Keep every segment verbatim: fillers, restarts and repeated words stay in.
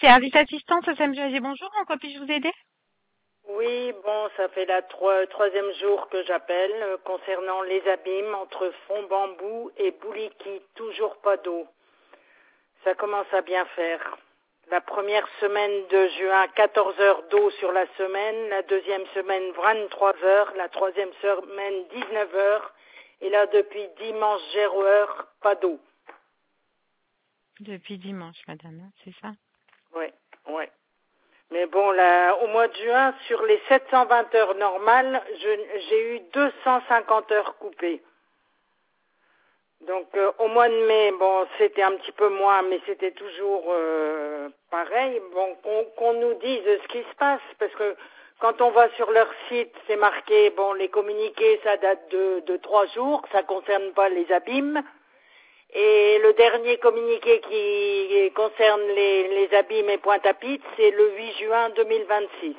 Service assistance au S A M G A G, bonjour, en quoi puis-je vous aider? Oui, bon, ça fait la troi- troisième jour que j'appelle euh, concernant les abîmes entre Fond Bambou et Bouliki. Toujours pas d'eau. Ça commence à bien faire. La première semaine de juin, quatorze heures d'eau sur la semaine. La deuxième semaine, vingt-trois heures. La troisième semaine, dix-neuf heures. Et là, depuis dimanche, zéro heure, pas d'eau. Depuis dimanche, madame, hein, c'est ça? Oui, oui. Mais bon, là, au mois de juin, sur les sept cent vingt heures normales, je- j'ai eu deux cent cinquante heures coupées. Donc euh, au mois de mai, bon, c'était un petit peu moins, mais c'était toujours euh, pareil. Bon, qu'on qu'on nous dise ce qui se passe, parce que quand on va sur leur site, c'est marqué, bon, les communiqués, ça date de, de trois jours, ça concerne pas les abîmes. Et le dernier communiqué qui concerne les, les abîmes et Pointe-à-Pitre, c'est le huit juin deux mille vingt-six.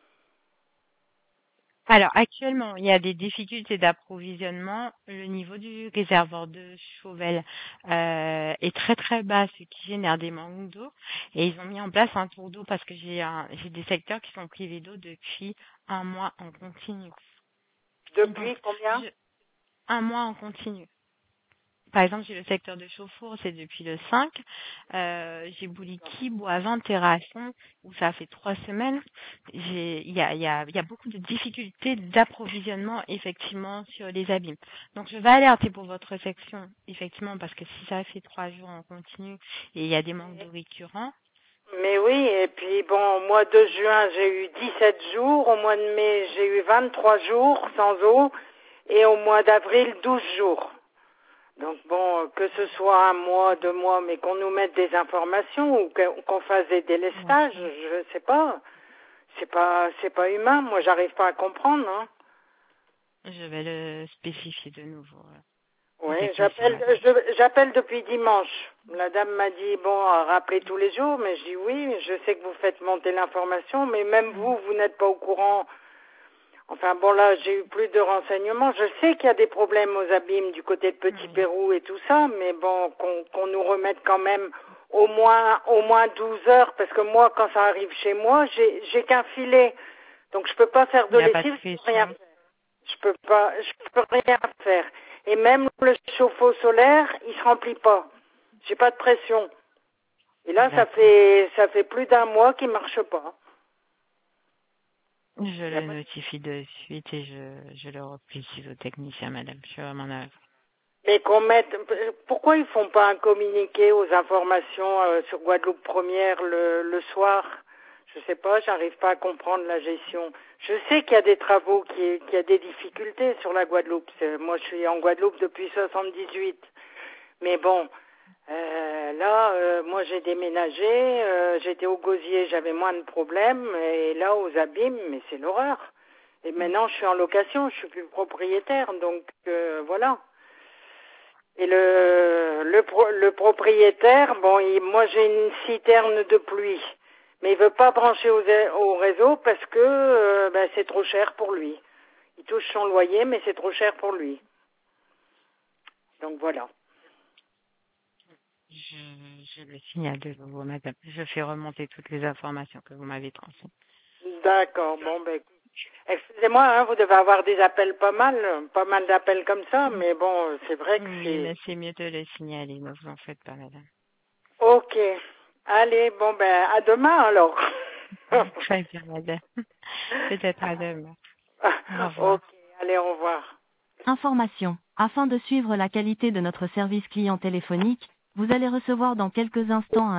Alors, actuellement, il y a des difficultés d'approvisionnement. Le niveau du réservoir de Chauvel euh, est très très bas, ce qui génère des manques d'eau. Et ils ont mis en place un tour d'eau parce que j'ai un, j'ai des secteurs qui sont privés d'eau depuis un mois en continu. Donc, Depuis combien? je, un mois en continu. Par exemple, j'ai le secteur de Chauffour, c'est depuis le cinq. Euh, j'ai Bouliki, Boivin, Terrasson, où ça fait trois semaines. J'ai, il y a, il y a, il y a beaucoup de difficultés d'approvisionnement, effectivement, sur les abîmes. Donc, je vais alerter pour votre section, effectivement, parce que si ça fait trois jours en continu et il y a des manques d'eau récurrents. Mais oui, et puis bon, au mois de juin, j'ai eu dix-sept jours, au mois de mai, j'ai eu vingt-trois jours sans eau, et au mois d'avril, douze jours. Donc bon, que ce soit un mois, deux mois, mais qu'on nous mette des informations ou que- qu'on fasse des délestages, Ok. je sais pas. C'est pas, c'est pas humain. Moi, j'arrive pas à comprendre. Hein. Je vais le spécifier de nouveau. euh, Oui, Technicien, j'appelle, madame. je- j'appelle depuis dimanche. La dame m'a dit bon, à rappeler tous les jours, mais je dis oui. Je sais que vous faites monter l'information, mais même Mm. vous, vous n'êtes pas au courant. Enfin bon, là, j'ai eu plus de renseignements. Je sais qu'il y a des problèmes aux abîmes du côté de Petit Oui. Pérou et tout ça, mais bon, qu'on qu'on nous remette quand même au moins au moins douze heures, parce que moi, quand ça arrive chez moi, j'ai j'ai qu'un filet, donc je peux pas faire Il de n'y a pas de lessive, je peux rien pression. faire. Je peux pas, je peux rien faire. Et même le chauffe-eau solaire, il se remplit pas. J'ai pas de pression. Et là, ça D'accord. fait ça fait plus d'un mois qu'il marche pas. Je Il y a le pas notifie de suite et je, je le reprécise au technicien, madame. Je suis vraiment navrée. Mais qu'on mette, pourquoi ils font pas un communiqué aux informations euh, sur Guadeloupe Première le, le soir? Je sais pas, j'arrive pas à comprendre la gestion. Je sais qu'il y a des travaux, qui- qu'il y a des difficultés sur la Guadeloupe. C'est- Moi, je suis en Guadeloupe depuis soixante-dix-huit. Mais bon, euh, là, euh, moi, j'ai déménagé, euh, j'étais au Gosier, j'avais moins de problèmes, et là, aux Abîmes, mais c'est l'horreur. Et maintenant, je suis en location, je suis plus propriétaire, donc euh, voilà. Et le, le, pro- le propriétaire, bon, il- moi j'ai une citerne de pluie, mais il veut pas brancher au, au réseau parce que euh, ben, c'est trop cher pour lui. Il touche son loyer, mais c'est trop cher pour lui. Donc voilà. Je, je le signale de nouveau, madame. Je fais remonter toutes les informations que vous m'avez transmises. D'accord. Bon ben, excusez-moi, hein, vous devez avoir des appels pas mal, pas mal d'appels comme ça, mais bon, c'est vrai que Oui, c'est mais c'est mieux de le signaler. Ne vous en faites pas, madame. ok. Allez, bon ben, à demain alors. Très bien, madame. Peut-être à demain. Au revoir. Ok, allez, au revoir. Information. Afin de suivre la qualité de notre service client téléphonique, vous allez recevoir dans quelques instants un